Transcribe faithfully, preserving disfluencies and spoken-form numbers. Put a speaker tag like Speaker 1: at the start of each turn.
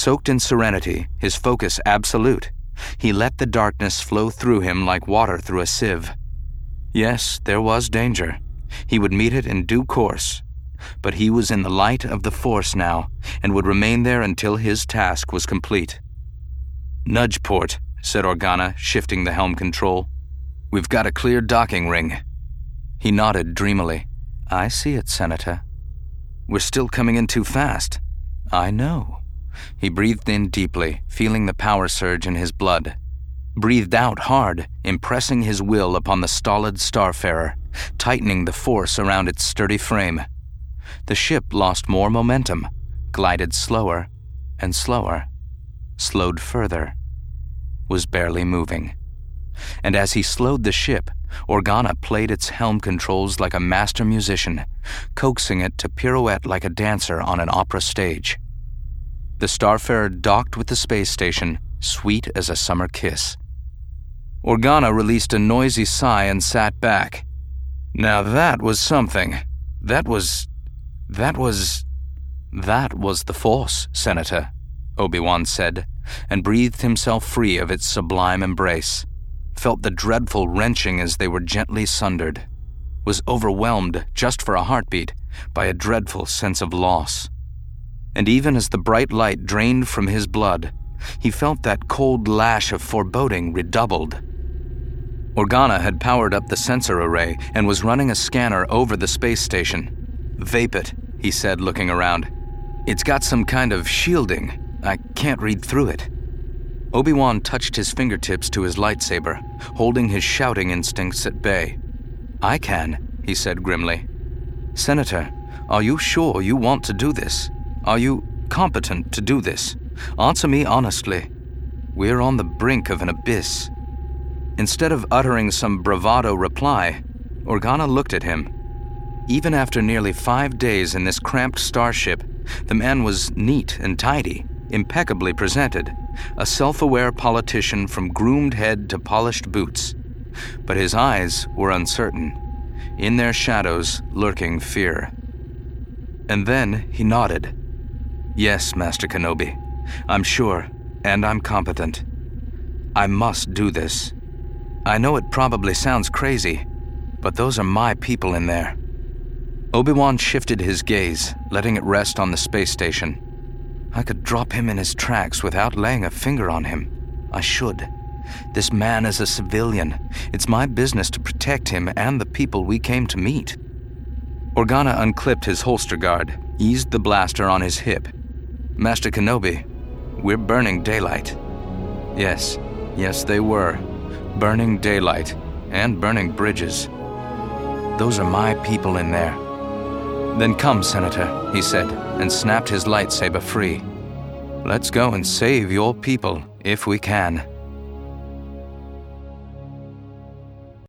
Speaker 1: Soaked in serenity, his focus absolute, he let the darkness flow through him like water through a sieve. Yes, there was danger. He would meet it in due course. But he was in the light of the Force now, and would remain there until his task was complete. "Nudge port," said Organa, shifting the helm control. "We've got a clear docking ring." He nodded dreamily. "I see it, Senator." "We're still coming in too fast." "I know." He breathed in deeply, feeling the power surge in his blood. Breathed out hard, impressing his will upon the stolid starfarer, tightening the force around its sturdy frame. The ship lost more momentum, glided slower and slower, slowed further, was barely moving. And as he slowed the ship, Organa played its helm controls like a master musician, coaxing it to pirouette like a dancer on an opera stage. The starfarer docked with the space station, sweet as a summer kiss. Organa released a noisy sigh and sat back. Now that was something. That was... that was... That was the Force, Senator, Obi-Wan said, and breathed himself free of its sublime embrace. Felt the dreadful wrenching as they were gently sundered. Was overwhelmed, just for a heartbeat, by a dreadful sense of loss. And even as the bright light drained from his blood, he felt that cold lash of foreboding redoubled. Organa had powered up the sensor array and was running a scanner over the space station. "Vape it," he said, looking around. "It's got some kind of shielding. I can't read through it." Obi-Wan touched his fingertips to his lightsaber, holding his shouting instincts at bay. "I can," he said grimly. "Senator, are you sure you want to do this? Are you competent to do this? Answer me honestly. We're on the brink of an abyss." Instead of uttering some bravado reply, Organa looked at him. Even after nearly five days in this cramped starship, the man was neat and tidy, impeccably presented, a self-aware politician from groomed head to polished boots. But his eyes were uncertain, in their shadows lurking fear. And then he nodded. "Yes, Master Kenobi, I'm sure, and I'm competent. I must do this. I know it probably sounds crazy, but those are my people in there." Obi-Wan shifted his gaze, letting it rest on the space station. "I could drop him in his tracks without laying a finger on him. I should. This man is a civilian. It's my business to protect him and the people we came to meet." Organa unclipped his holster guard, eased the blaster on his hip. "Master Kenobi, we're burning daylight." Yes, yes they were. Burning daylight, and burning bridges. "Those are my people in there." "Then come, Senator," he said, and snapped his lightsaber free. "Let's go and save your people, if we can."